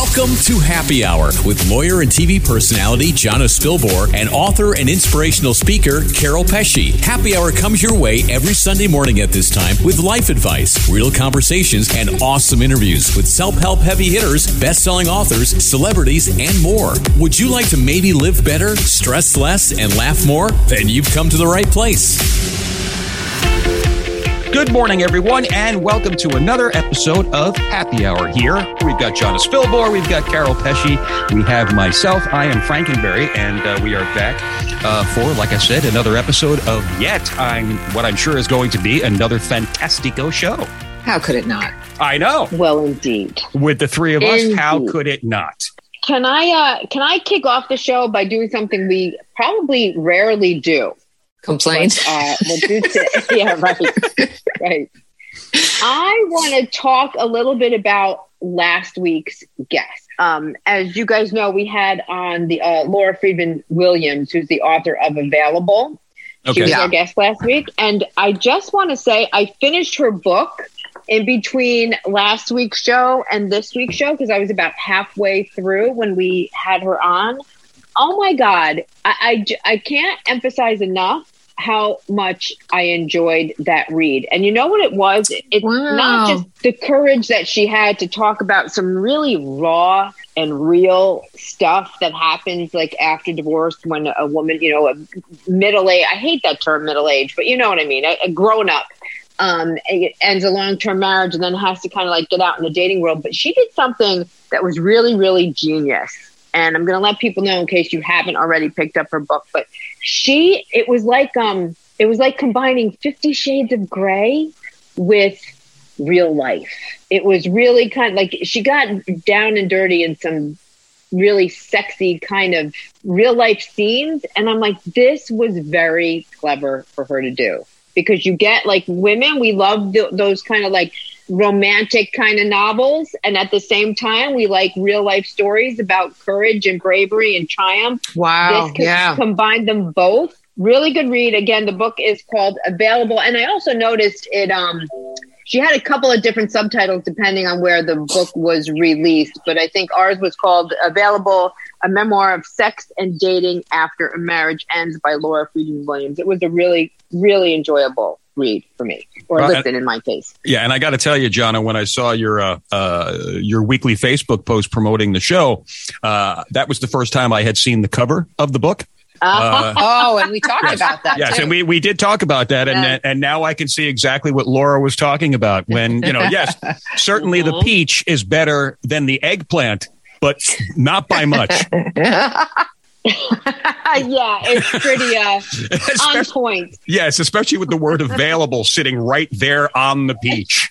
Welcome to Happy Hour with lawyer and TV personality Jonna Spilbor and author and inspirational speaker Carol Pesci. Happy Hour comes your way every Sunday morning at this time with life advice, real conversations, and awesome interviews with self-help heavy hitters, best-selling authors, celebrities, and more. Would you like to maybe live better, stress less, and laugh more? Then you've come to the right place. Good morning, everyone, and welcome to another episode of Happy Hour here. We've got Jonna Spilbor, we've got Carol Pesci, we have myself, I am Frankenberry, and we are back for, like I said, another episode of what I'm sure is going to be another fantastico show. How could it not? I know. Well, indeed. With the three of us, how could it not? Can I kick off the show by doing something we probably rarely do? Complain. Yeah, right. Right. I want to talk a little bit about last week's guest. As you guys know, we had on the Laura Friedman Williams, who's the author of Available. She was our guest last week. And I just want to say I finished her book in between last week's show and this week's show because I was about halfway through when we had her on. Oh, my God. I can't emphasize enough how much I enjoyed that read. And you know what it was? It's not just the courage that she had to talk about some really raw and real stuff that happens like after divorce when a woman, a middle-aged, I hate that term middle-aged, but you know what I mean, a grown-up ends a long-term marriage and then has to kind of like get out in the dating world. But she did something that was really, really genius. And I'm going to let people know in case you haven't already picked up her book, but it was like combining 50 Shades of Grey with real life. It was really kind of like she got down and dirty in some really sexy kind of real life scenes. And I'm like, this was very clever for her to do because you get like women, we love those kind of like romantic kind of novels. And at the same time, we like real life stories about courage and bravery and triumph. Wow. Combine them both. Really good read. Again, the book is called Available. And I also noticed it, she had a couple of different subtitles depending on where the book was released. But I think ours was called Available, a memoir of sex and dating after a marriage ends by Laura Friedman Williams. It was a really, really enjoyable read for me, or listen in my case. Yeah, and I got to tell you, Jonna, when I saw your weekly Facebook post promoting the show, that was the first time I had seen the cover of the book. And we talked about that. Yes, too. and we did talk about that, and now I can see exactly what Laura was talking about. When yes, certainly the peach is better than the eggplant, but not by much. Yeah, it's pretty on point. Yes, especially with the word available sitting right there on the peach.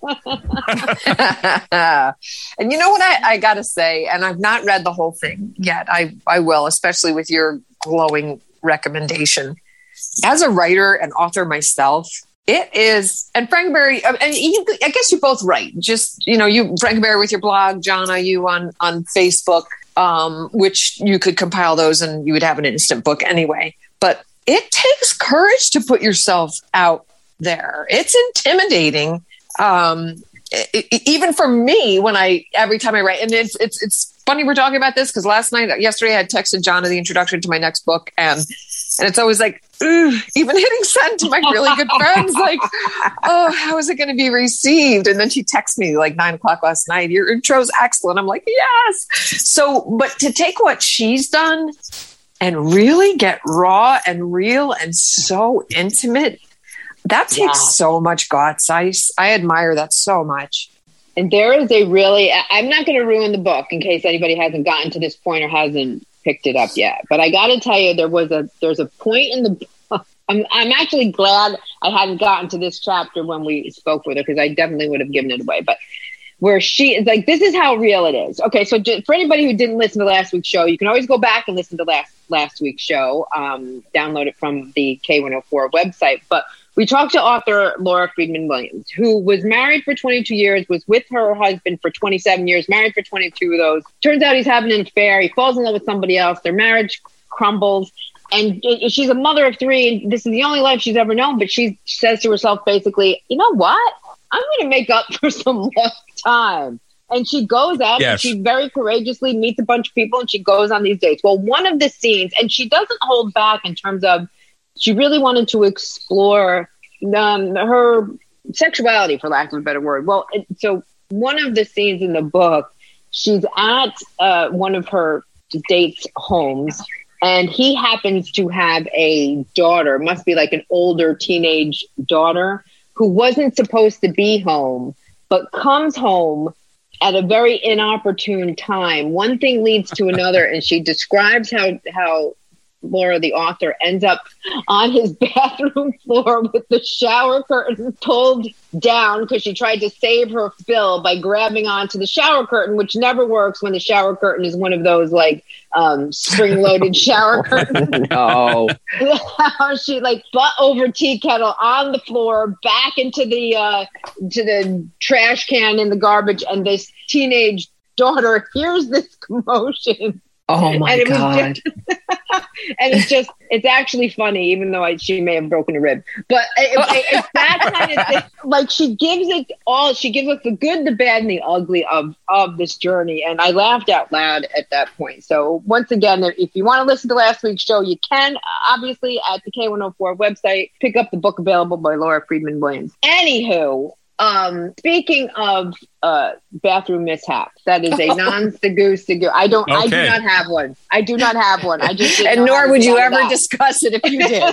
And you know what I got to say, and I've not read the whole thing yet. I will, especially with your glowing recommendation. As a writer and author myself, it is, and Frankenberry, and I guess you're both right. Just, you Frankenberry with your blog, Jonna, you on Facebook, which you could compile those and you would have an instant book anyway. But it takes courage to put yourself out there. It's intimidating. Even for me, every time I write, and it's funny we're talking about this because yesterday I had texted Jonna the introduction to my next book, and it's always like, even hitting send to my really good friends, like, oh, how is it going to be received? And then she texts me like 9:00 last night, your intro's excellent. I'm like, yes. So, but to take what she's done and really get raw and real and so intimate, that takes so much guts. I admire that so much. And there is I'm not going to ruin the book in case anybody hasn't gotten to this point or hasn't picked it up yet. But I got to tell you, there's a point in the book. I'm actually glad I hadn't gotten to this chapter when we spoke with her because I definitely would have given it away. But where she is like, this is how real it is. Okay, so for anybody who didn't listen to last week's show, you can always go back and listen to last week's show. Download it from the K104 website. But we talked to author Laura Friedman Williams, who was married for 22 years, was with her husband for 27 years, married for 22 of those. Turns out he's having an affair. He falls in love with somebody else. Their marriage crumbles. And she's a mother of three. And this is the only life she's ever known. But she says to herself, basically, you know what? I'm going to make up for some lost time. And she goes out and she very courageously meets a bunch of people and she goes on these dates. Well, one of the scenes, and she doesn't hold back in terms of, she really wanted to explore her sexuality, for lack of a better word. Well, so one of the scenes in the book, she's at one of her date's homes, and he happens to have a daughter, must be like an older teenage daughter, who wasn't supposed to be home, but comes home at a very inopportune time. One thing leads to another, and she describes how Laura, the author, ends up on his bathroom floor with the shower curtain pulled down because she tried to save her spill by grabbing onto the shower curtain, which never works when the shower curtain is one of those like spring-loaded shower curtains. No. She like butt over tea kettle on the floor, back into the trash can in the garbage, and this teenage daughter hears this commotion. Oh my God. And it's actually funny, even though she may have broken a rib. But it's that kind of thing. Like she gives us the good, the bad, and the ugly of this journey. And I laughed out loud at that point. So once again, if you want to listen to last week's show, you can, obviously, at the K104 website, pick up the book available by Laura Friedman Williams. Anywho, speaking of bathroom mishaps, that is a non-Stagoo. I do not have one. I just and nor would you ever discuss it if you did.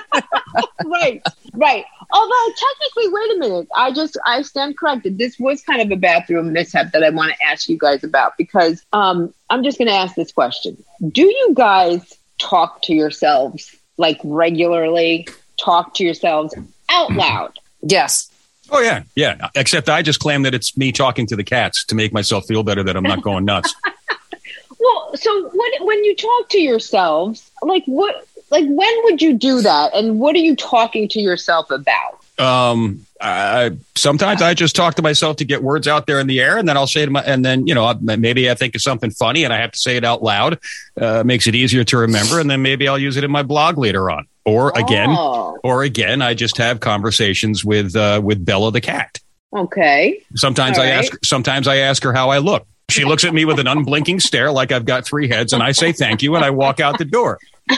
Right. Although technically, wait a minute. I stand corrected. This was kind of a bathroom mishap that I want to ask you guys about, because I'm just going to ask this question. Do you guys talk to yourselves, like regularly talk to yourselves out loud? Yes. Oh, yeah. Yeah. Except I just claim that it's me talking to the cats to make myself feel better that I'm not going nuts. Well, so when you talk to yourselves, when would you do that? And what are you talking to yourself about? Sometimes I just talk to myself to get words out there in the air, and then I'll say maybe I think of something funny and I have to say it out loud. Makes it easier to remember. And then maybe I'll use it in my blog later on. Or again, I just have conversations with Bella the cat. Okay. Sometimes I ask her how I look. She looks at me with an unblinking stare like I've got 3 heads, and I say thank you, and I walk out the door.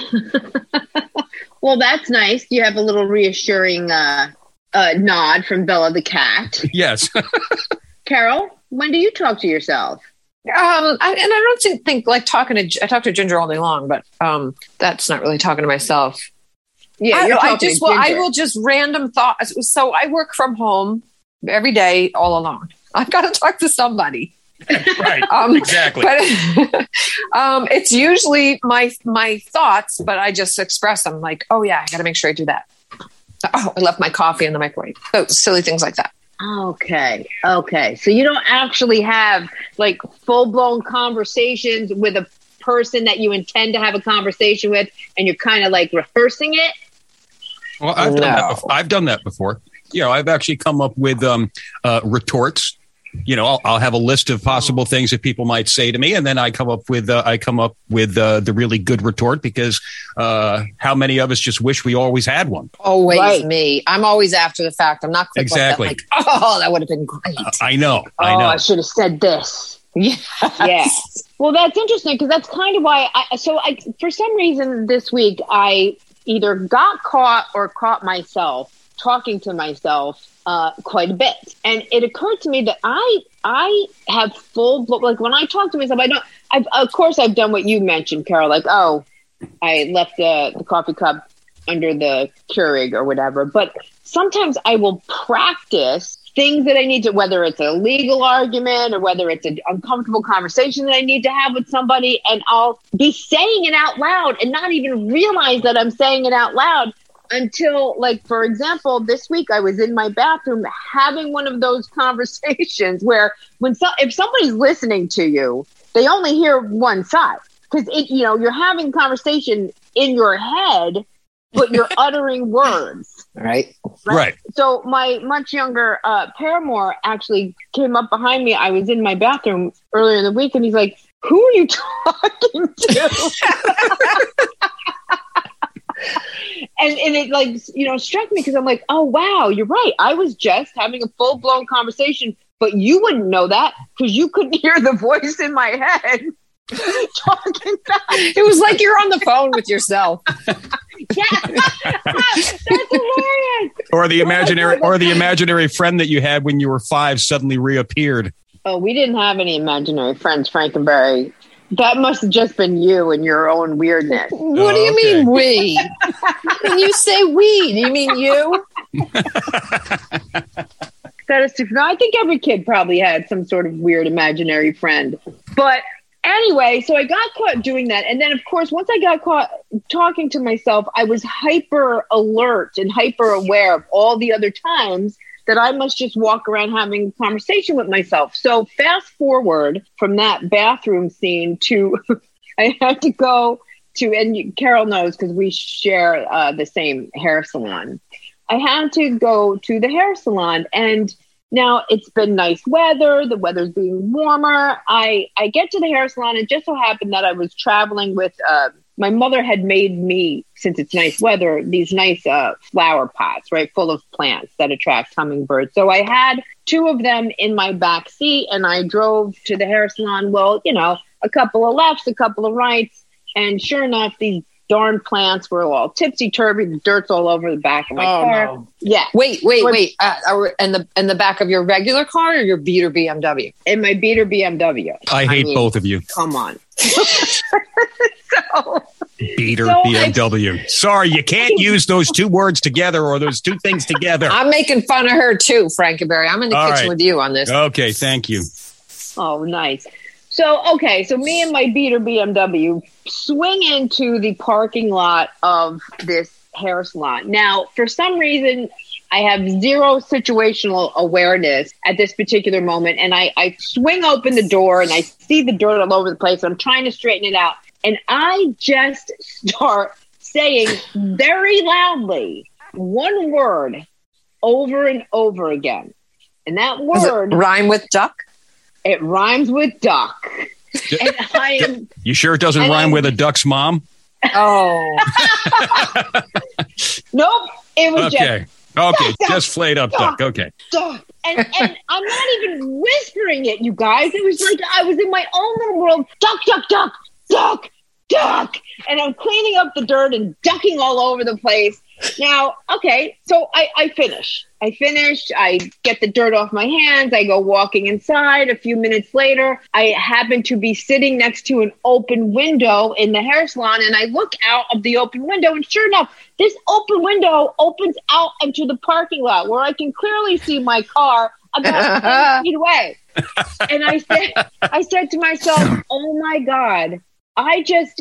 Well, that's nice. You have a little reassuring nod from Bella the cat. Yes. Carol, when do you talk to yourself? I don't think like I talk to Ginger all day long, but that's not really talking to myself. Yeah, I will just random thoughts. So I work from home every day all alone. I've got to talk to somebody. Right. Exactly. But it's usually my thoughts, but I just express them like, oh yeah, I got to make sure I do that. Oh, I left my coffee in the microwave. So silly things like that. Okay. So you don't actually have like full-blown conversations with a person that you intend to have a conversation with, and you're kind of like rehearsing it? Well, I've done that before. I've actually come up with retorts. I'll have a list of possible things that people might say to me, and then I come up with the really good retort, because how many of us just wish we always had one? Always right. Me. I'm always after the fact. I'm not quick exactly. Like that. Oh, that would have been great. I know. I should have said this. Yes. Yeah. Well, that's interesting, because that's kind of why. For some reason this week, I either got caught or caught myself talking to myself quite a bit. And it occurred to me that I have like when I talk to myself, of course I've done what you mentioned, Carol, like, oh, I left the coffee cup under the Keurig or whatever. But sometimes I will practice things that I need to, whether it's a legal argument or whether it's an uncomfortable conversation that I need to have with somebody, and I'll be saying it out loud and not even realize that I'm saying it out loud until, like, for example, this week I was in my bathroom having one of those conversations where if somebody's listening to you, they only hear one side, because you're having conversation in your head, but you're uttering words. Right. So my much younger paramour actually came up behind me. I was in my bathroom earlier in the week, and he's like, "Who are you talking to?" And it struck me, because I'm like, oh wow, you're right. I was just having a full blown conversation, but you wouldn't know that because you couldn't hear the voice in my head talking back. It was like you're on the phone with yourself. Yeah, that's hilarious. Or the imaginary friend that you had when you were 5 suddenly reappeared. Oh, we didn't have any imaginary friends, Frankenberry. That must have just been you and your own weirdness. What do you mean we? When you say we, do you mean you? That is too. No, I think every kid probably had some sort of weird imaginary friend. But anyway, so I got caught doing that. And then, of course, once I got caught talking to myself, I was hyper alert and hyper aware of all the other times that I must just walk around having a conversation with myself. So fast forward from that bathroom scene to I had to go to, and Carol knows because we share the same hair salon. I had to go to the hair salon, and now it's been nice weather. The weather's being warmer. I get to the hair salon. It just so happened that I was traveling with my mother had made me, since it's nice weather, these nice flower pots, right, full of plants that attract hummingbirds. So I had 2 of them in my back seat, and I drove to the hair salon. Well, you know, a couple of lefts, a couple of rights, and sure enough, these darn plants were all tipsy-turvy. The dirt's all over the back of my car. No. Yeah. Wait. In the back of your regular car or your beater BMW? In my beater BMW. I hate both of you. Come on. Beater BMW. Sorry, you can't use those 2 words together or those 2 things together. I'm making fun of her too, Frankenberry. I'm in the kitchen with you on this. Okay, thank you. Oh, nice. So me and my beater BMW swing into the parking lot of this hair salon. Now, for some reason, I have zero situational awareness at this particular moment. And I swing open the door and I see the dirt all over the place. I'm trying to straighten it out. And I just start saying very loudly one word over and over again. And that word... Does it rhyme with duck? It rhymes with duck. And I am... You sure it doesn't rhyme with a duck's mom? Oh. Nope. It was okay. Okay, just flayed up duck. Okay. Duck. And I'm not even whispering it, you guys. It was like I was in my own little world. Duck, duck, duck, duck, duck. And I'm cleaning up the dirt and ducking all over the place. Now, okay, so I finish. I get the dirt off my hands. I go walking inside. A few minutes later, I happen to be sitting next to an open window in the hair salon, and I look out of the open window, and sure enough, this open window opens out into the parking lot where I can clearly see my car about 10 feet away. And I said to myself, oh my God, I just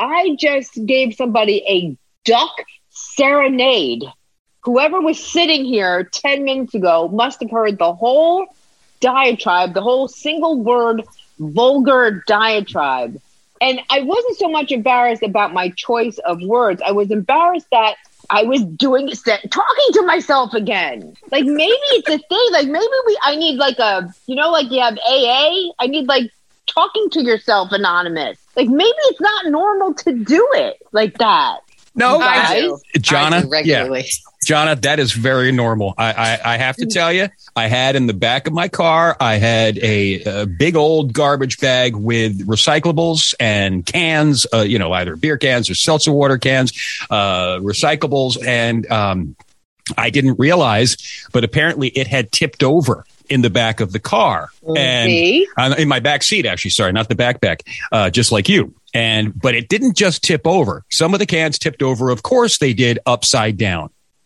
gave somebody a duck serenade. Whoever was sitting here 10 minutes ago must have heard the whole diatribe, the whole single word vulgar diatribe. And I wasn't so much embarrassed about my choice of words. I was embarrassed that I was talking to myself again. Like maybe it's a thing. Like maybe I need like a, like you have AA. I need like talking to yourself anonymous. Like maybe it's not normal to do it like that. No, guys. Jonna, regularly. Yeah. Jonna, that is very normal. I have to tell you, I had in the back of my car, I had a big old garbage bag with recyclables and cans, either beer cans or seltzer water cans, recyclables. And I didn't realize, but apparently it had tipped over in the back of the car. And in my back seat, actually, sorry, not the backpack, just like you. But it didn't just tip over. Some of the cans tipped over. Of course they did, upside down.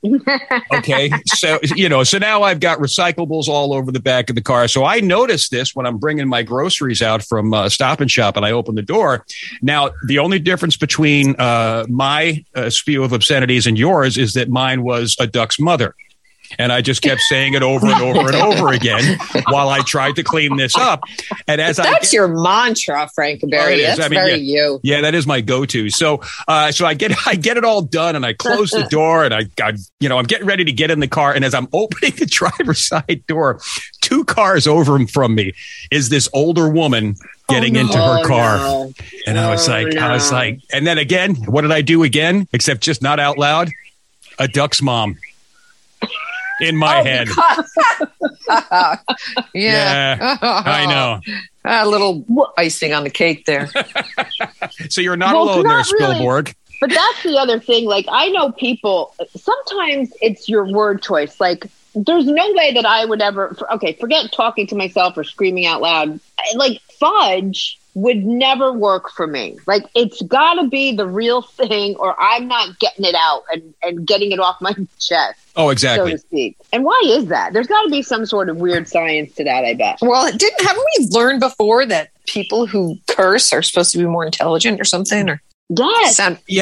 Okay. So now I've got recyclables all over the back of the car. So I noticed this when I'm bringing my groceries out from Stop and Shop and I open the door. Now, the only difference between my spew of obscenities and yours is that mine was a duck's mother. And I just kept saying it over and over and over again while I tried to clean this up. And that's your mantra, Frankenberry. That's very you. Yeah, that is my go-to. So I get it all done, and I close the door, and I'm getting ready to get in the car. And as I'm opening the driver's side door, 2 cars over from me is this older woman getting into her car. No. And I was like, and then again, what did I do again? Except just not out loud. A duck's mom. in my head. Yeah. I know. A little icing on the cake there. So you're not alone there, Spielborg. But that's the other thing. Like, I know people, sometimes it's your word choice. Like, there's no way that I would ever, forget talking to myself or screaming out loud. Like, fudge would never work for me. Like, it's got to be the real thing, or I'm not getting it out and getting it off my chest. Oh, exactly. So to speak. And why is that? There's got to be some sort of weird science to that, I bet. Well, haven't we learned before that people who curse are supposed to be more intelligent or something? Or yes.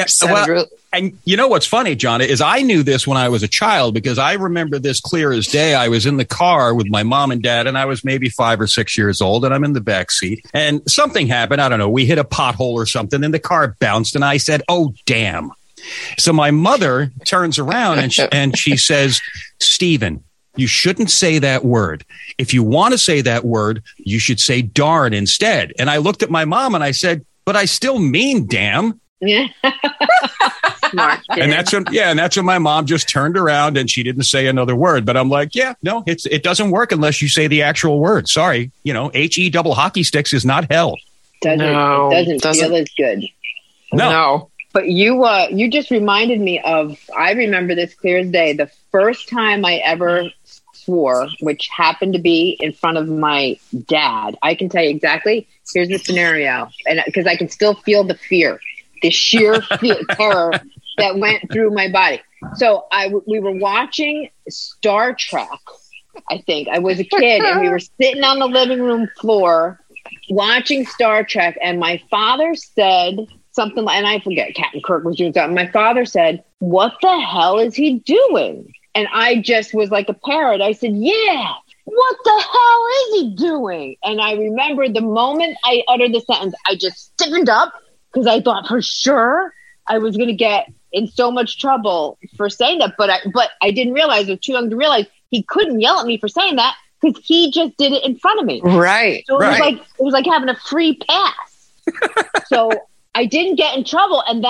And you know what's funny, John, is I knew this when I was a child, because I remember this clear as day. I was in the car with my mom and dad, and I was maybe 5 or 6 years old, and I'm in the back seat, and something happened. I don't know. We hit a pothole or something, and the car bounced, and I said, "Oh, damn." So my mother turns around and she says, "Stephen, you shouldn't say that word. If you want to say that word, you should say darn instead." And I looked at my mom and I said, "But I still mean damn." Yeah. Smart. And that's when my mom just turned around and she didn't say another word. But I'm like, yeah, no, it doesn't work unless you say the actual word. Sorry. HE double hockey sticks is not hell. Doesn't feel as good. No. But you just reminded me of, I remember this clear as day, the first time I ever swore, which happened to be in front of my dad. I can tell you exactly. Here's the scenario. And because I can still feel the fear, the sheer terror that went through my body. So we were watching Star Trek. I think I was a kid, and we were sitting on the living room floor watching Star Trek. And my father said something, and I forget, Captain Kirk was doing something. My father said, "What the hell is he doing?" And I just was like a parrot. I said, "Yeah, what the hell is he doing?" And I remember the moment I uttered the sentence, I just stiffened up, because I thought for sure I was going to get in so much trouble for saying that. But I didn't realize, I was too young to realize he couldn't yell at me for saying that, because he just did it in front of me. Right. So it was like having a free pass. So I didn't get in trouble, and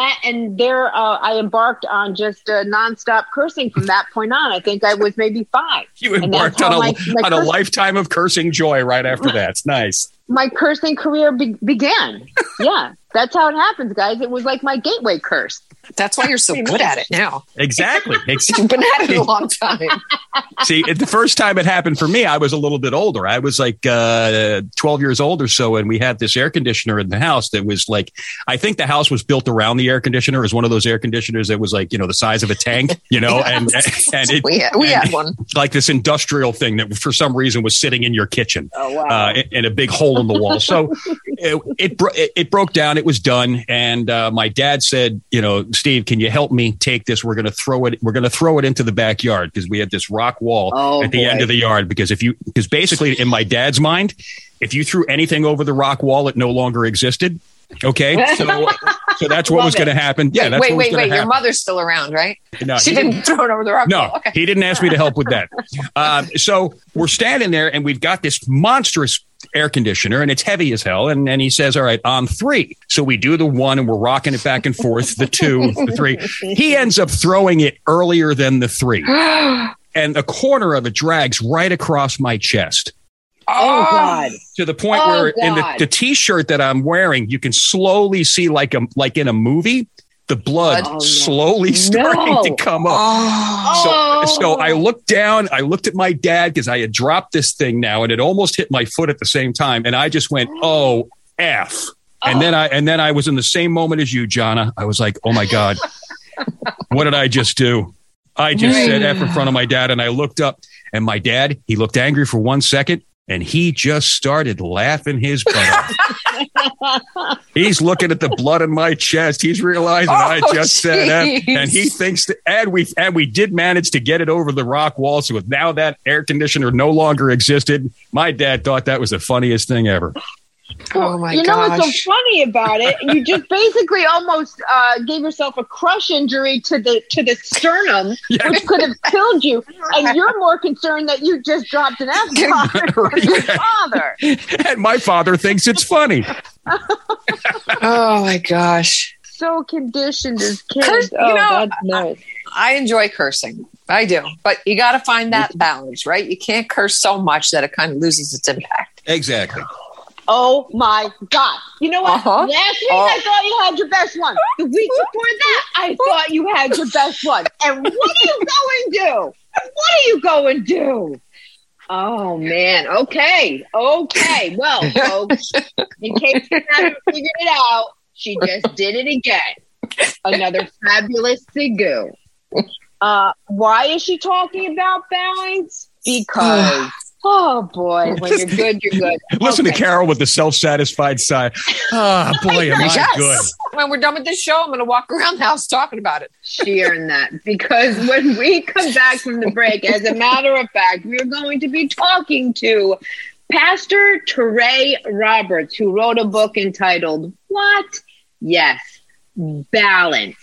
I embarked on just nonstop cursing from that point on. I think I was maybe 5. You embarked on a lifetime of cursing joy right after that. It's nice. My cursing career began. Yeah, that's how it happens, guys. It was like my gateway curse. That's why you're so good at it now. Exactly. You've been at it a long time. See, the first time it happened for me, I was a little bit older. I was like 12 years old or so, and we had this air conditioner in the house that was like, I think the house was built around the air conditioner. It was one of those air conditioners that was like, the size of a tank, and we had one. Like this industrial thing that for some reason was sitting in your kitchen. Oh, wow. In a big hole in the wall. So it broke down. It was done. And my dad said, "Steve, can you help me take this? We're going to throw it into the backyard," because we had this rock wall at the end of the yard. Because basically in my dad's mind, if you threw anything over the rock wall, it no longer existed. Okay. So that's what was going to happen. Yeah. That's wait. Your mother's still around, right? No, she didn't throw it over the rock wall. Okay. He didn't ask me to help with that. So we're standing there, and we've got this monstrous air conditioner, and it's heavy as hell. And he says, "All right, on 3. So we do the 1, and we're rocking it back and forth, the 2, the 3. He ends up throwing it earlier than the 3. And the corner of it drags right across my chest. Oh, God. To the point where in the T-shirt that I'm wearing, you can slowly see, like in a movie, the blood slowly starting to come up. So I looked down, I looked at my dad, because I had dropped this thing now, and it almost hit my foot at the same time. And I just went, "Oh, F." And then I was in the same moment as you, Jonna. I was like, "Oh my God, what did I just do?" I just said F in front of my dad, and I looked up, and my dad, he looked angry for 1 second, and he just started laughing his butt off. He's looking at the blood in my chest. He's realizing I just said F, and he thinks that, and we did manage to get it over the rock wall. So now that air conditioner no longer existed, my dad thought that was the funniest thing ever. Oh my gosh. You know what's so funny about it? You just basically almost gave yourself a crush injury to the sternum, which could have killed you. And you're more concerned that you just dropped an F-bomb from your father. And my father thinks it's funny. Oh my gosh. So conditioned as kids. That's nice. I enjoy cursing. I do. But you got to find that balance, right? You can't curse so much that it kind of loses its impact. Exactly. Oh my God. You know what? Last week I thought you had your best one. The week before that, I thought you had your best one. And what are you going to do? What are you going to do? Oh, man. Okay. Well, folks, in case you haven't figured it out, she just did it again. Another fabulous Sigoo. Why is she talking about balance? Because... oh, boy. When you're good, you're good. Listen to Carol with the self-satisfied sigh. Oh, boy, am I good. When we're done with this show, I'm going to walk around the house talking about it. She earned that. Because when we come back from the break, as a matter of fact, we're going to be talking to Pastor Touré Roberts, who wrote a book entitled, what? Yes, Balance.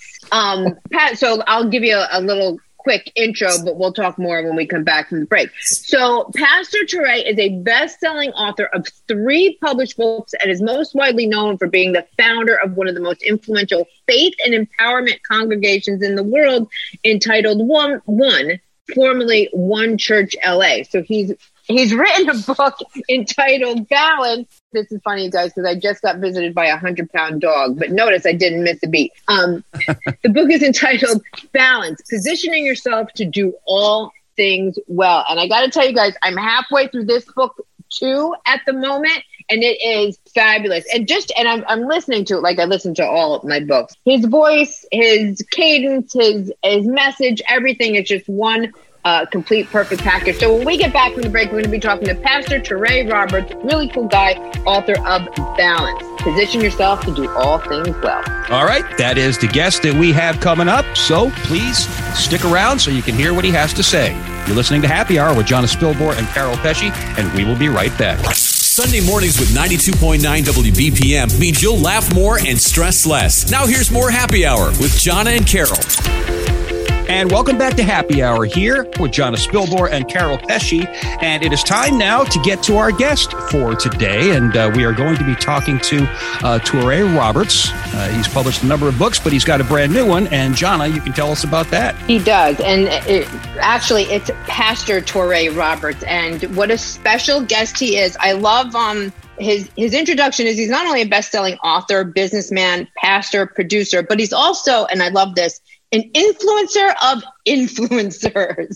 So I'll give you a little quick intro, but we'll talk more when we come back from the break. So Pastor Touré is a best-selling author of 3 published books and is most widely known for being the founder of one of the most influential faith and empowerment congregations in the world, entitled One, formerly One Church LA. So he's written a book entitled Balance. This is funny, you guys, because I just got visited by a 100-pound dog. But notice I didn't miss a beat. The book is entitled Balance, Positioning Yourself to Do All Things Well. And I got to tell you guys, I'm halfway through this book, too, at the moment. And it is fabulous. And I'm listening to it like I listen to all of my books. His voice, his cadence, his message, everything is just one complete perfect package. So when we get back from the break, we're going to be talking to Pastor Touré Roberts, really cool guy, author of Balance. Position yourself to do all things well. All right. That is the guest that we have coming up. So please stick around so you can hear what he has to say. You're listening to Happy Hour with Jonas Spilborn and Carol Pesci, and we will be right back. Sunday mornings with 92.9 WBPM means you'll laugh more and stress less. Now here's more Happy Hour with Jonna and Carol. And welcome back to Happy Hour here with Jonas Spilborn and Carol Pesci. And it is time now to get to our guest for today. And we are going to be talking to Touré Roberts. He's published a number of books, but he's got a brand new one. And Jonna, you can tell us about that. He does. And it's Pastor Touré Roberts. And what a special guest he is. I love his introduction is he's not only a best-selling author, businessman, pastor, producer, but he's also, and I love this, an influencer of influencers.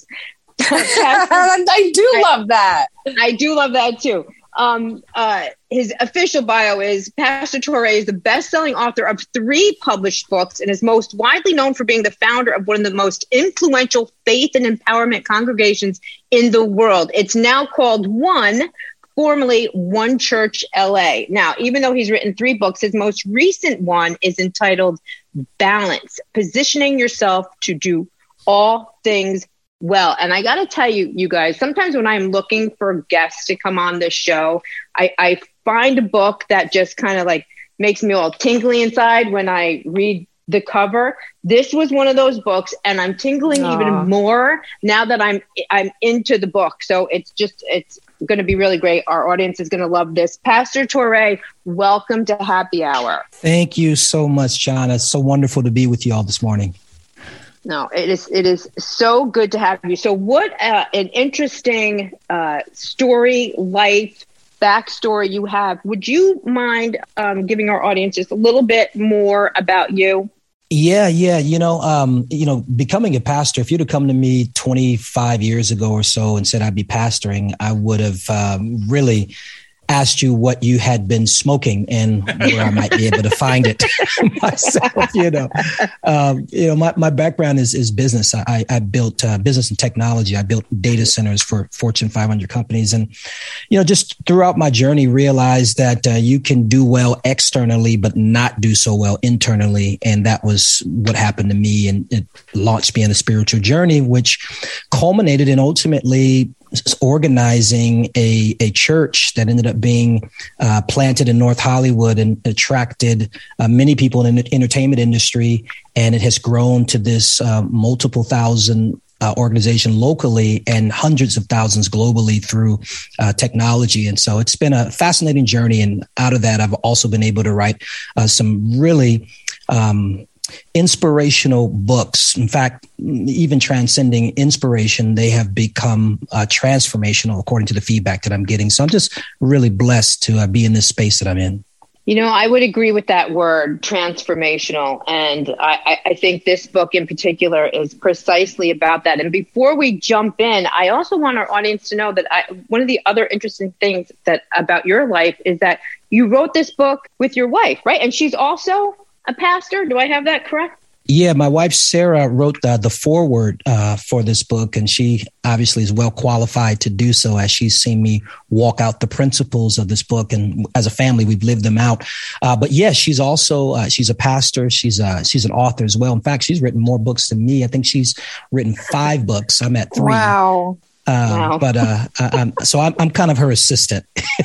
I do love that. I do love that too. His official bio is Pastor Touré is the best-selling author of 3 published books and is most widely known for being the founder of one of the most influential faith and empowerment congregations in the world. It's now called One, formerly One Church LA. Now, even though he's written 3 books, his most recent one is entitled Balance, Positioning Yourself to Do All Things Well. And I got to tell you, you guys, sometimes when I'm looking for guests to come on this show, I find a book that just kind of like makes me all tingly inside when I read the cover. This was one of those books, and I'm tingling even more now that I'm into the book. So it's going to be really great. Our audience is going to love this. Pastor Touré, welcome to Happy Hour. Thank you so much, John. It's so wonderful to be with you all this morning. No, it is so good to have you. So what an interesting story, life, backstory you have. Would you mind giving our audience just a little bit more about you? Yeah. Becoming a pastor, if you'd have come to me 25 years ago or so and said I'd be pastoring, I would have really asked you what you had been smoking and where I might be able to find it myself. My background is business. I built business and technology. I built data centers for Fortune 500 companies. And, just throughout my journey, realized that you can do well externally, but not do so well internally. And that was what happened to me. And it launched me in a spiritual journey, which culminated in ultimately organizing a church that ended up being planted in North Hollywood and attracted many people in the entertainment industry. And it has grown to this multiple thousand organization locally and hundreds of thousands globally through technology. And so it's been a fascinating journey. And out of that, I've also been able to write some really inspirational books. In fact, even transcending inspiration, they have become transformational according to the feedback that I'm getting. So I'm just really blessed to be in this space that I'm in. You know, I would agree with that word, transformational. And I think this book in particular is precisely about that. And before we jump in, I also want our audience to know that one of the other interesting things that about your life is that you wrote this book with your wife, right? And she's also a pastor. Do I have that correct? Yeah, my wife, Sarah, wrote the foreword for this book, and she obviously is well qualified to do so as she's seen me walk out the principles of this book. And as a family, we've lived them out. But yes, she's also she's a pastor. She's an author as well. In fact, she's written more books than me. I think she's written 5 books. I'm at 3. Wow. Wow. But I'm kind of her assistant.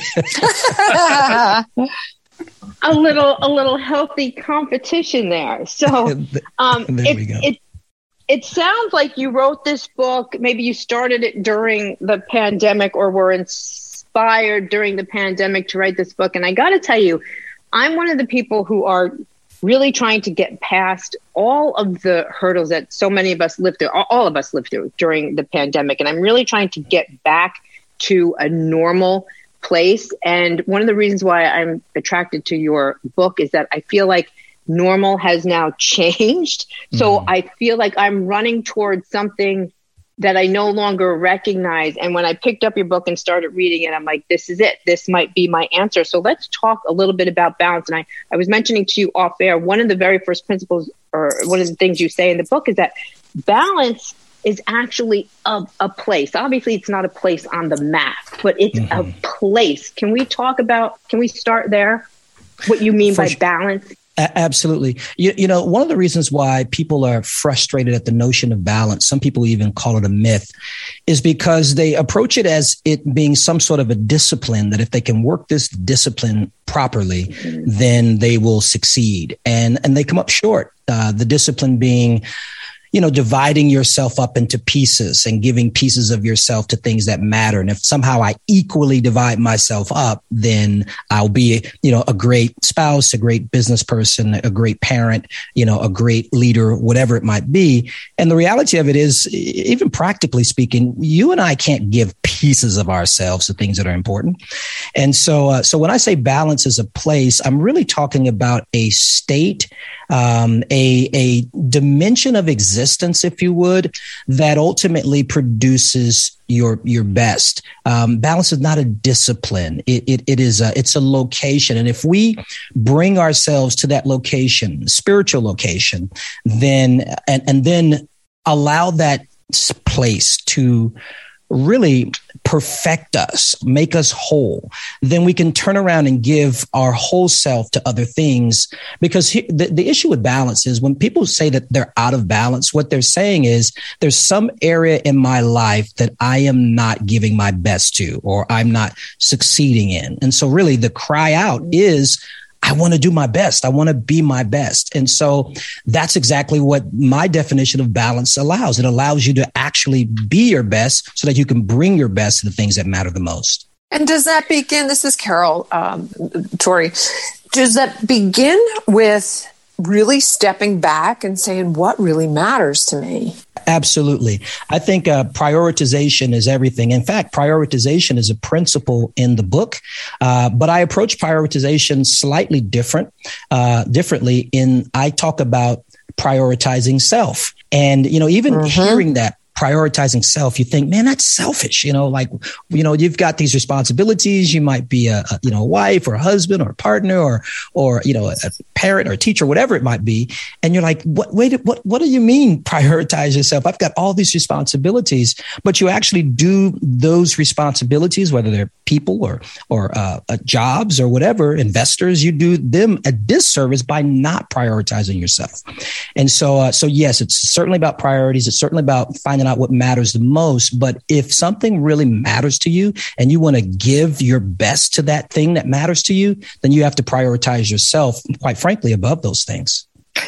A little healthy competition there. So there we go. It sounds like you wrote this book. Maybe you started it during the pandemic or were inspired during the pandemic to write this book. And I got to tell you, I'm one of the people who are really trying to get past all of the hurdles that so many of us lived through, all of us lived through during the pandemic. And I'm really trying to get back to a normal place. And one of the reasons why I'm attracted to your book is that I feel like normal has now changed. So I feel like I'm running towards something that I no longer recognize. And when I picked up your book and started reading it, I'm like, this is it. This might be my answer. So let's talk a little bit about balance. And I was mentioning to you off air, one of the very first principles or one of the things you say in the book is that balance is actually a place. Obviously, it's not a place on the map, but it's a place. Can we start there? What you mean by balance? Absolutely. You know, one of the reasons why people are frustrated at the notion of balance, some people even call it a myth, is because they approach it as it being some sort of a discipline, that if they can work this discipline properly, then they will succeed. And they come up short. The discipline being, you know, dividing yourself up into pieces and giving pieces of yourself to things that matter. And if somehow I equally divide myself up, then I'll be, you know, a great spouse, a great business person, a great parent, you know, a great leader, whatever it might be. And the reality of it is, even practically speaking, you and I can't give pieces of ourselves to things that are important. And so when I say balance is a place, I'm really talking about a state, a dimension of existence, if you would, that ultimately produces your best. Balance is not a discipline. It's a location. And if we bring ourselves to that location, spiritual location, then allow that place to really perfect us, make us whole, then we can turn around and give our whole self to other things. Because the issue with balance is when people say that they're out of balance, what they're saying is there's some area in my life that I am not giving my best to, or I'm not succeeding in. And so really the cry out is, I want to do my best. I want to be my best. And so that's exactly what my definition of balance allows. It allows you to actually be your best so that you can bring your best to the things that matter the most. And does that begin, this is Carol, Tori, does that begin with really stepping back and saying what really matters to me? Absolutely. I think prioritization is everything. In fact, prioritization is a principle in the book, but I approach prioritization slightly differently. I talk about prioritizing self. And, you know, even hearing that, prioritizing self, you think, man, that's selfish. You know, like, you know, you've got these responsibilities. You might be a wife or a husband or a partner or, you know, a parent or a teacher, whatever it might be. And you're like, what do you mean prioritize yourself? I've got all these responsibilities, but you actually do those responsibilities, whether they're people or jobs or whatever, investors, you do them a disservice by not prioritizing yourself. And so yes, it's certainly about priorities. It's certainly about finding out what matters the most. But if something really matters to you and you want to give your best to that thing that matters to you, then you have to prioritize yourself, quite frankly, above those things.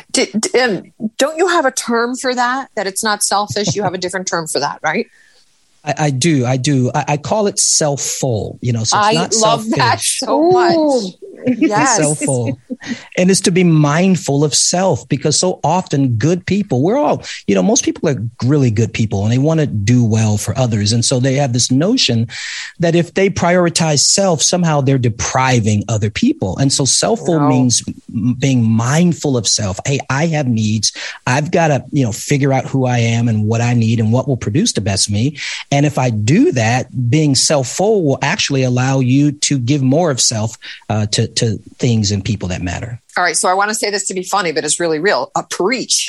Don't you have a term for that? That it's not selfish? You have a different term for that, right? I do. I call it self-full, you know, so it's not love selfish. That so much. Yes. Self-full. And it's to be mindful of self, because so often good people, we're all, most people are really good people and they want to do well for others. And so they have this notion that if they prioritize self, somehow they're depriving other people. And so selfful means being mindful of self. Hey, I have needs. I've got to, figure out who I am and what I need and what will produce the best me. And if I do that, being self-full will actually allow you to give more of self to things and people that matter. All right. So I want to say this to be funny, but it's really real. Preach.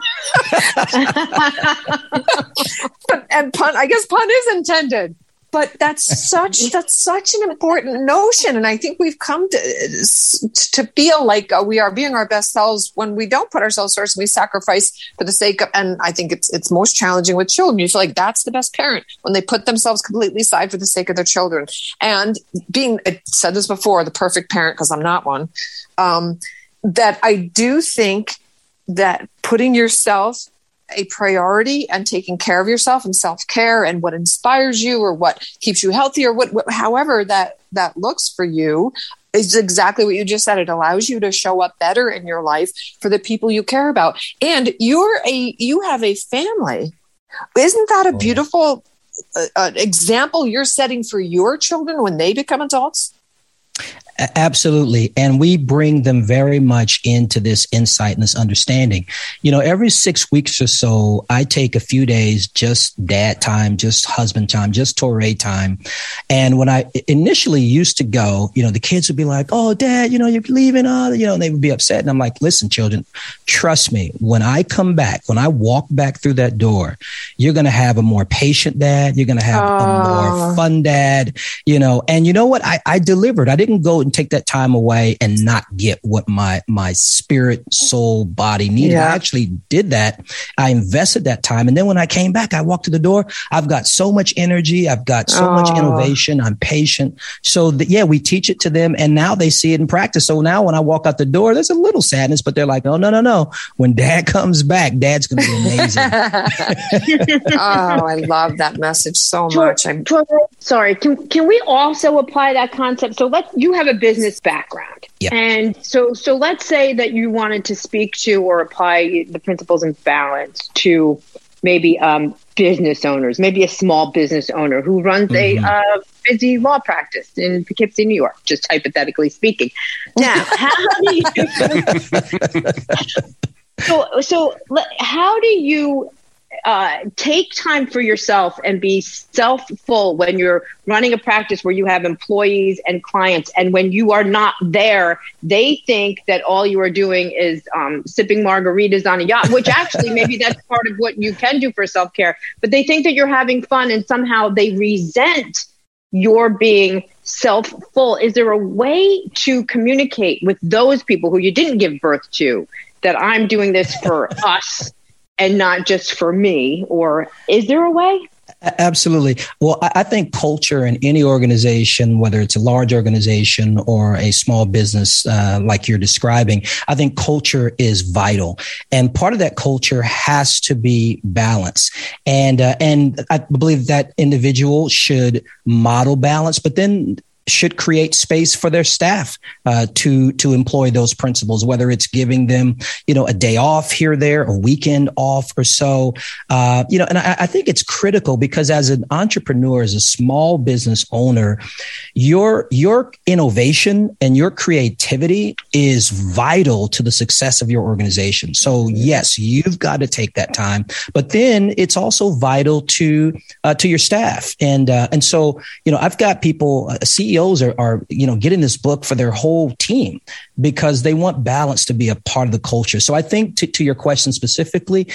And pun, I guess pun is intended. But that's such an important notion. And I think we've come to feel like we are being our best selves when we don't put ourselves first and we sacrifice for the sake of, and I think it's most challenging with children. You feel like that's the best parent when they put themselves completely aside for the sake of their children. And I said this before, the perfect parent, because I'm not one, that I do think that putting yourself a priority and taking care of yourself and self-care and what inspires you or what keeps you healthy or however that looks for you is exactly what you just said. It allows you to show up better in your life for the people you care about. And you have a family. Isn't that a beautiful example you're setting for your children when they become adults? Absolutely. And we bring them very much into this insight and this understanding. Every 6 weeks or so, I take a few days, just dad time, just husband time, just Torah time. And when I initially used to go, the kids would be like, oh, Dad, you're leaving, and they would be upset. And I'm like, listen, children, trust me, when I come back, when I walk back through that door, you're going to have a more patient dad. You're going to have a more fun dad, and you know what? I delivered. I didn't go and take that time away and not get what my spirit, soul, body needed. Yeah. I actually did that. I invested that time. And then when I came back, I walked to the door. I've got so much energy. I've got so much innovation. I'm patient. So we teach it to them and now they see it in practice. So now when I walk out the door, there's a little sadness, but they're like, oh, no. When Dad comes back, Dad's going to be amazing. I love that message so much. Sorry. Can we also apply that concept? So you have a business background. Yep. And so let's say that you wanted to speak to or apply the principles of balance to maybe business owners, maybe a small business owner who runs a busy law practice in Poughkeepsie, New York, just hypothetically speaking. Now, how do you take time for yourself and be self-full when you're running a practice where you have employees and clients, and when you are not there, they think that all you are doing is sipping margaritas on a yacht, which actually maybe that's part of what you can do for self-care, but they think that you're having fun and somehow they resent your being self-full. Is there a way to communicate with those people who you didn't give birth to that I'm doing this for us and not just for me? Or is there a way? Absolutely. Well, I think culture in any organization, whether it's a large organization or a small business like you're describing, I think culture is vital. And part of that culture has to be balance. And I believe that individual should model balance, but then should create space for their staff to employ those principles, whether it's giving them, a day off here or there, a weekend off or so, and I think it's critical because as an entrepreneur, as a small business owner, your innovation and your creativity is vital to the success of your organization. So yes, you've got to take that time, but then it's also vital to your staff. And so, I've got people, CEOs are getting this book for their whole team because they want balance to be a part of the culture. So I think to your question specifically,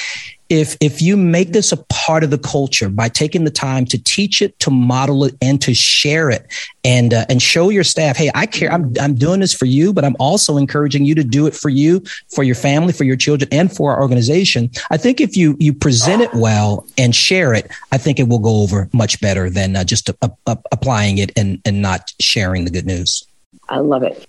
if you make this a part of the culture by taking the time to teach it, to model it, and to share it, and show your staff, hey, I care. I'm doing this for you, but I'm also encouraging you to do it for you, for your family, for your children, and for our organization. I think if you present it well and share it, I think it will go over much better than just applying it and not sharing the good news. I love it.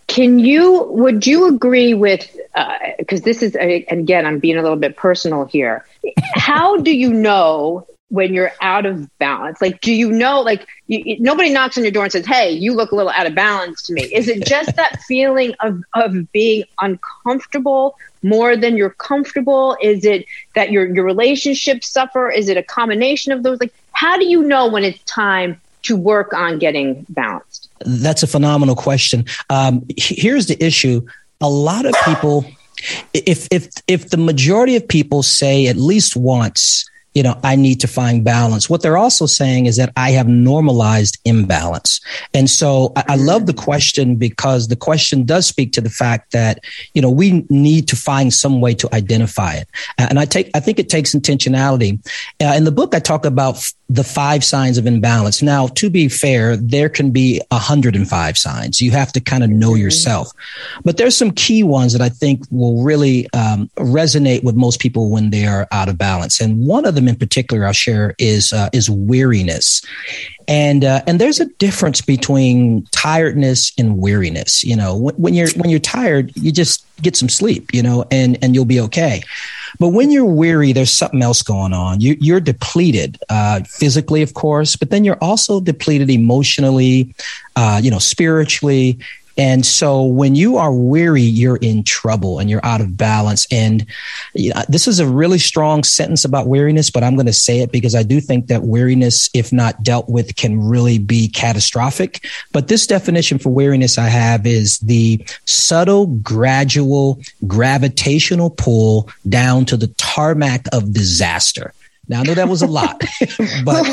Would you agree with, because this is, again, I'm being a little bit personal here. How do you know when you're out of balance? Like, do you know, like nobody knocks on your door and says, hey, you look a little out of balance to me. Is it just that feeling of being uncomfortable more than you're comfortable? Is it that your relationships suffer? Is it a combination of those? Like, how do you know when it's time to work on getting balanced? That's a phenomenal question. Here's the issue. A lot of people, if the majority of people say at least once, I need to find balance, what they're also saying is that I have normalized imbalance. And so I love the question, because the question does speak to the fact that, we need to find some way to identify it. And I think it takes intentionality. In the book, I talk about the 5 signs of imbalance. Now, to be fair, there can be 105 signs. You have to kind of know yourself. But there's some key ones that I think will really resonate with most people when they are out of balance. And one of them in particular I'll share is weariness. And there's a difference between tiredness and weariness. When you're tired, you just get some sleep, and you'll be okay. But when you're weary, there's something else going on. You're depleted physically, of course, but then you're also depleted emotionally, spiritually. And so when you are weary, you're in trouble and you're out of balance. And this is a really strong sentence about weariness, but I'm going to say it because I do think that weariness, if not dealt with, can really be catastrophic. But this definition for weariness I have is the subtle, gradual, gravitational pull down to the tarmac of disaster. Now, I know that was a lot, but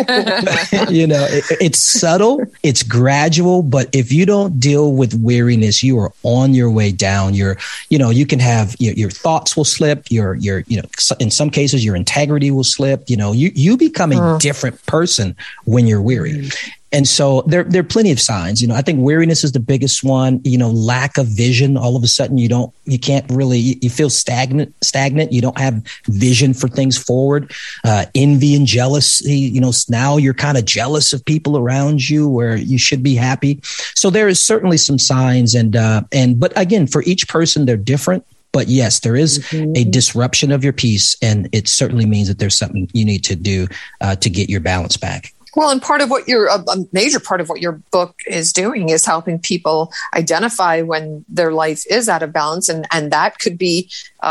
it's subtle, it's gradual. But if you don't deal with weariness, you are on your way down. You can have your thoughts will slip. In some cases, your integrity will slip. You become a different person when you're weary. And so there are plenty of signs. I think weariness is the biggest one. Lack of vision. All of a sudden, you feel stagnant. You don't have vision for things forward. Envy and jealousy. Now you're kind of jealous of people around you where you should be happy. So there is certainly some signs, but again, for each person, they're different. But yes, there is a disruption of your peace, and it certainly means that there's something you need to do to get your balance back. Well, and a major part of what your book is doing is helping people identify when their life is out of balance. And that could be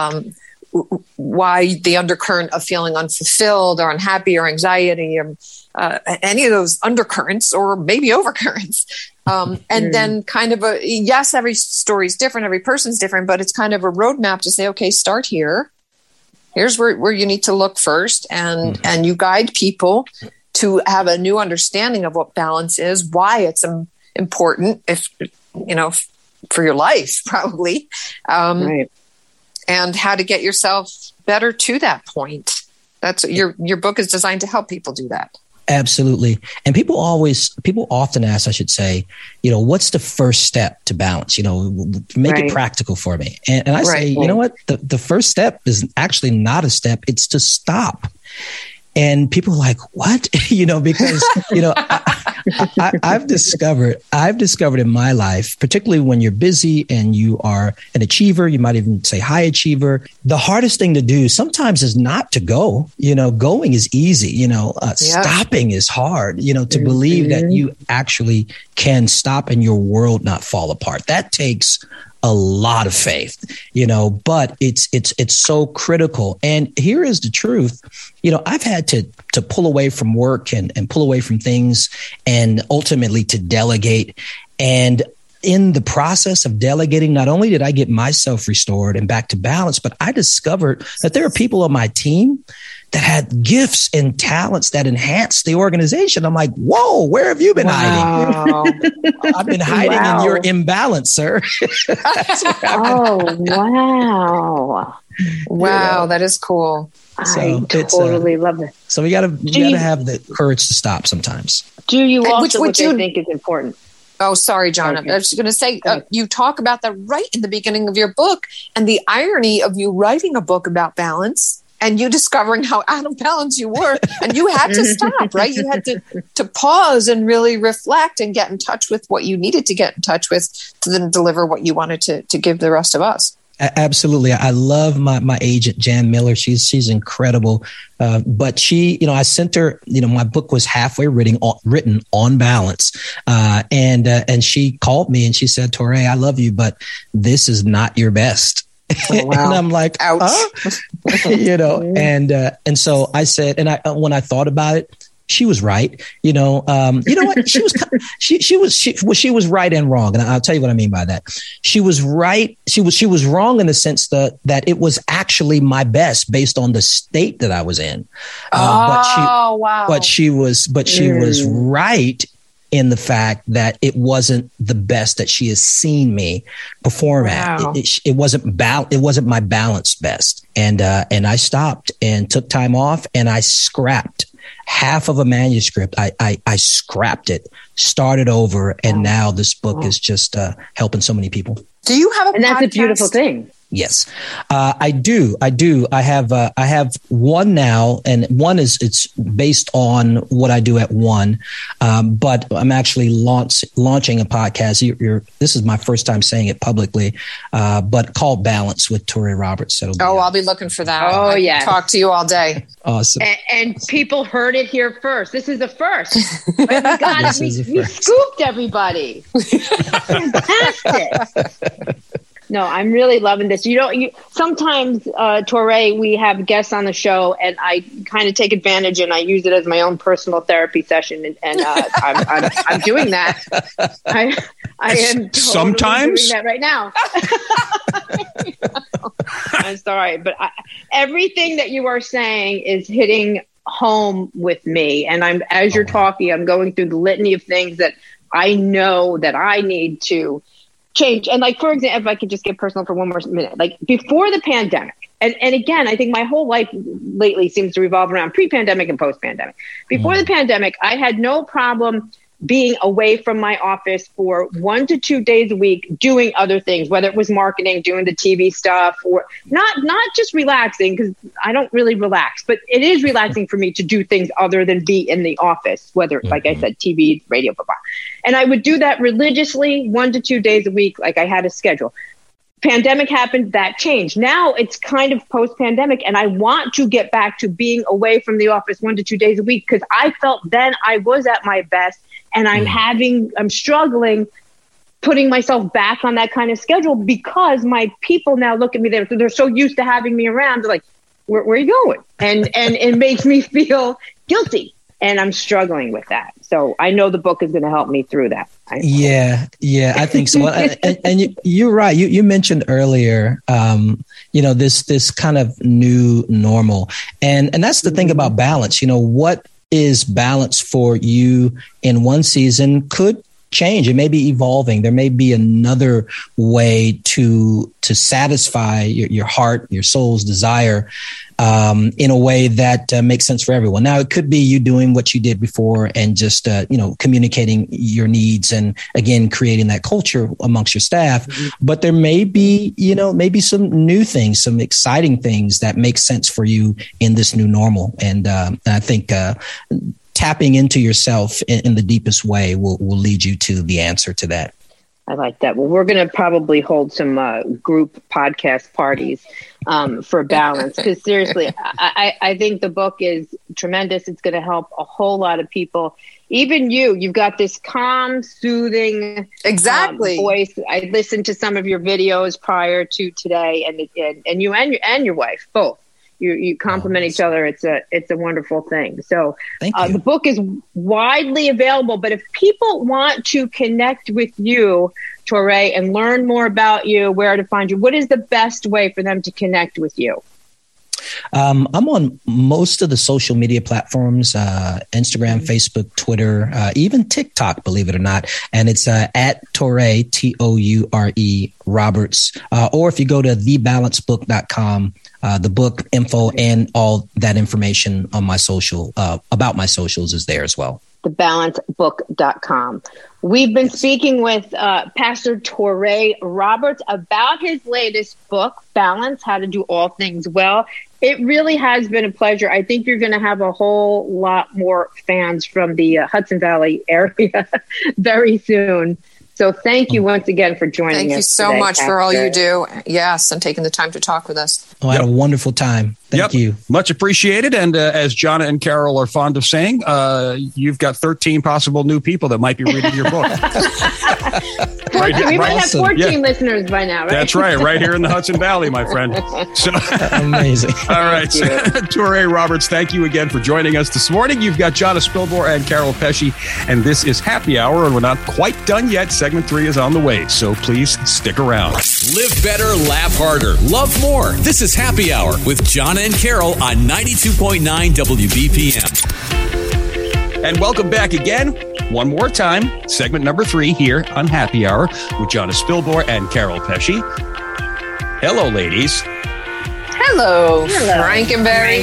why the undercurrent of feeling unfulfilled or unhappy or anxiety or any of those undercurrents or maybe overcurrents. And then kind of yes, every story is different. Every person's different, but it's kind of a roadmap to say, okay, start here. Here's where you need to look first. And you guide people to have a new understanding of what balance is, why it's important, for your life, probably, right. And how to get yourself better to that point. That's your book is designed to help people do that. Absolutely. And people often ask, I should say, what's the first step to balance? Make it practical for me. And I say, you know what? The first step is actually not a step. It's to stop. And people are like, what? Because, I've discovered in my life, particularly when you're busy and you are an achiever, you might even say high achiever. The hardest thing to do sometimes is not to go. Going is easy. Stopping is hard. To believe that you actually can stop and your world not fall apart. That takes a lot of faith, but it's so critical. And here is the truth. I've had to pull away from work and pull away from things and ultimately to delegate. And in the process of delegating, not only did I get myself restored and back to balance, but I discovered that there are people on my team that had gifts and talents that enhanced the organization. I'm like, whoa, where have you been hiding? I've been hiding in your imbalance, sir. Wow. Wow, that is cool. I totally love it. So we gotta have the courage to stop sometimes. Do you also what you think is important? Oh, sorry, John. Okay. I was going to say, you talk about that right in the beginning of your book, and the irony of you writing a book about balance and you discovering how out of balance you were, and you had to stop, right? You had to pause and really reflect and get in touch with what you needed to get in touch with to then deliver what you wanted to give the rest of us. Absolutely. I love my agent, Jan Miller. She's incredible. But she, I sent her, my book was halfway written on balance. And she called me and she said, Touré, I love you, but this is not your best. Oh, wow. And I'm like, ouch. And so I said, and when I thought about it, she was right. You know what? She was right and wrong. And I'll tell you what I mean by that. She was right. She was wrong in the sense that it was actually my best based on the state that I was in. Wow. But she was right in the fact that it wasn't the best that she has seen me perform at. It wasn't my balanced best. And I stopped and took time off and I scrapped half of a manuscript. I scrapped it, started over, and now this book is just helping so many people. Do you have a podcast? And that's a beautiful thing. Yes, I do. I have one now, and one it's based on what I do at One, but I'm actually launching a podcast. This is my first time saying it publicly, but called Balance with Touré Roberts. I'll be looking for that. Oh, yeah. Talk to you all day. Awesome. And people heard it here first. This is the first. We scooped everybody. Fantastic. No, I'm really loving this. Sometimes, Touré, we have guests on the show, and I kind of take advantage and I use it as my own personal therapy session. And I'm doing that. I am totally sometimes doing that right now. I'm sorry, but everything that you are saying is hitting home with me. And as you're talking, I'm going through the litany of things that I know that I need to change. And like, for example, if I could just get personal for one more minute, like before the pandemic, and again, I think my whole life lately seems to revolve around pre-pandemic and post-pandemic. Before the pandemic, I had no problem being away from my office for 1 to 2 days a week, doing other things, whether it was marketing, doing the TV stuff, or not just relaxing, because I don't really relax, but it is relaxing for me to do things other than be in the office, whether, like I said, TV, radio, blah, blah. And I would do that religiously 1 to 2 days a week, like I had a schedule. Pandemic happened, that changed. Now it's kind of post-pandemic, and I want to get back to being away from the office 1 to 2 days a week, because I felt then I was at my best. And I'm struggling putting myself back on that kind of schedule because my people now look at me, they're so used to having me around. They're like, where are you going? And it makes me feel guilty. And I'm struggling with that. So I know the book is going to help me through that. Yeah, I think so. and you're right. You mentioned earlier, this kind of new normal. And that's the thing about balance. What is balance for you in one season could change. It may be evolving. There may be another way to satisfy your heart, your soul's desire, in a way that makes sense for everyone. Now, it could be you doing what you did before and just, communicating your needs and, again, creating that culture amongst your staff. But there may be, maybe some new things, some exciting things that make sense for you in this new normal. And I think tapping into yourself in the deepest way will lead you to the answer to that. I like that. Well, we're going to probably hold some group podcast parties for balance, because seriously, I think the book is tremendous. It's going to help a whole lot of people. Even you've got this calm, soothing voice. I listened to some of your videos prior to today, and you and your wife both. You complement each other. It's a wonderful thing. So the book is widely available, but if people want to connect with you, Touré, and learn more about you, where to find you, what is the best way for them to connect with you? I'm on most of the social media platforms, Instagram, Facebook, Twitter, even TikTok, believe it or not. And it's at Touré, Toure Roberts. Or if you go to thebalancebook.com, the book info and all that information on my social, about my socials is there as well. Thebalancebook.com. We've been speaking with Pastor Touré Roberts about his latest book, Balance, How to Do All Things Well. It really has been a pleasure. I think you're going to have a whole lot more fans from the Hudson Valley area very soon. So thank you once again for joining us. Thank you so much for all you do. Yes, and taking the time to talk with us. I had a wonderful time. Thank you. Much appreciated. And as Jonna and Carol are fond of saying, you've got 13 possible new people that might be reading your book. We might have 14 listeners by now, right? That's right. Right here in the Hudson Valley, my friend. So, amazing. All right. Touré Roberts, thank you again for joining us this morning. You've got Jonna Spilborn and Carol Pesci, and this is Happy Hour, and we're not quite done yet. Segment 3 is on the way, so please stick around. Live better, laugh harder, love more. This is Happy Hour with Jonna and Carol on 92.9 WBPM. And welcome back again. One more time, segment number 3 here on Happy Hour with Jonna Spilborn and Carol Pesci. Hello, ladies. Hello. Frankenberry.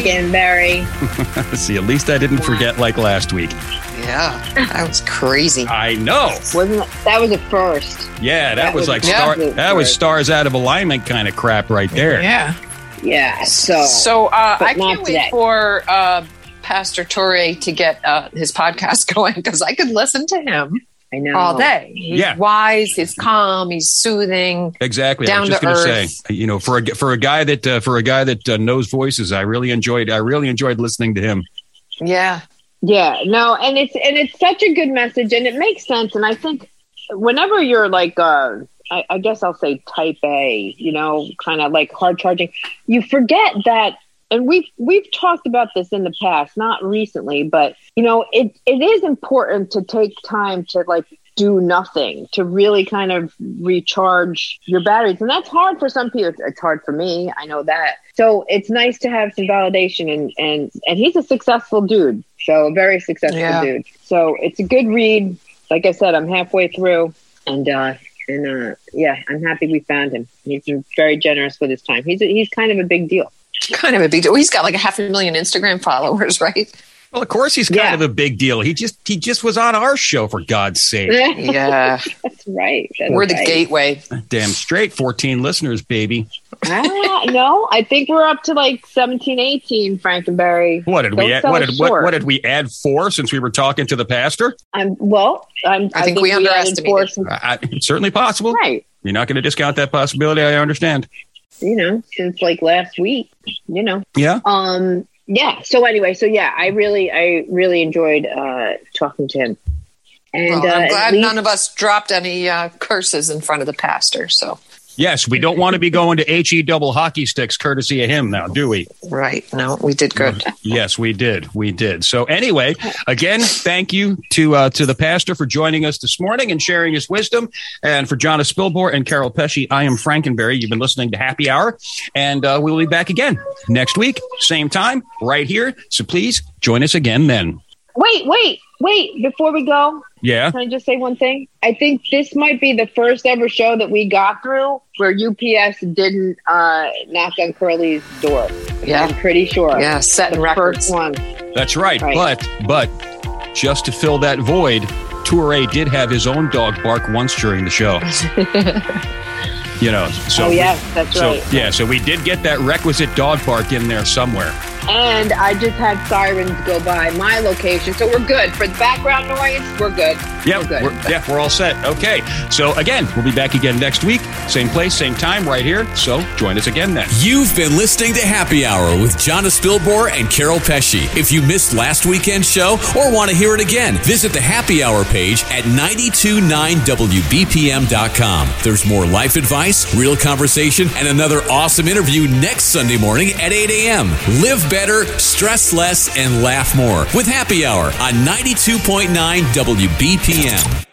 See, at least I didn't forget like last week. Yeah, that was crazy. I know. That was a first. Yeah, that was like stars out of alignment kind of crap right there. Yeah. Yeah. So I can't wait for Pastor Touré to get his podcast going, because I could listen to him all day. He's wise, he's calm, he's soothing. Exactly. Down I was just to going to earth. say, for a guy that knows voices, I really enjoyed listening to him. Yeah. Yeah. No, and it's such a good message, and it makes sense. And I think whenever you're like I guess I'll say type A, kind of like hard charging, you forget that. And we've talked about this in the past, not recently, but it is important to take time to like do nothing, to really kind of recharge your batteries. And that's hard for some people. It's hard for me. I know that. So it's nice to have some validation, and he's a successful dude. So a very successful dude. So it's a good read. Like I said, I'm halfway through, and I'm happy we found him. He's been very generous with his time. He's kind of a big deal. Kind of a big deal. He's got like 500,000 Instagram followers, right? Well, of course he's kind of a big deal. He just was on our show, for God's sake. Yeah. That's right. We're the gateway. Damn straight. 14 listeners, baby. No, I think we're up to like 17, 18, Frankenberry. What did we add 4 since we were talking to the pastor? I think we underestimated. It's certainly possible. Right. You're not going to discount that possibility. I understand. Since like last week, Yeah. Yeah. So anyway, I really enjoyed talking to him. And I'm glad none of us dropped any curses in front of the pastor. So yes, we don't want to be going to HE double hockey sticks courtesy of him now, do we? Right. No, we did good. Yes, we did. We did. So anyway, again, thank you to the pastor for joining us this morning and sharing his wisdom. And for Jonna Spilborn and Carol Pesci, I am Frankenberry. You've been listening to Happy Hour, and we will be back again next week, same time, right here. So please join us again then. Wait. Before we go, can I just say one thing? I think this might be the first ever show that we got through where UPS didn't knock on Curly's door. Yeah. I'm pretty sure. Yeah, setting records. First one. That's right. But just to fill that void, Touré did have his own dog bark once during the show. So that's right. Yeah, so we did get that requisite dog bark in there somewhere. And I just had sirens go by my location, so we're good. For the background noise, we're good. Yeah, we're good. We're all set. Okay, so again, we'll be back again next week. Same place, same time, right here. So join us again then. You've been listening to Happy Hour with Jonna Spilborn and Carol Pesci. If you missed last weekend's show or want to hear it again, visit the Happy Hour page at 929WBPM.com. There's more life advice, real conversation, and another awesome interview next Sunday morning at 8 a.m. Live better, stress less, and laugh more with Happy Hour on 92.9 WBPM.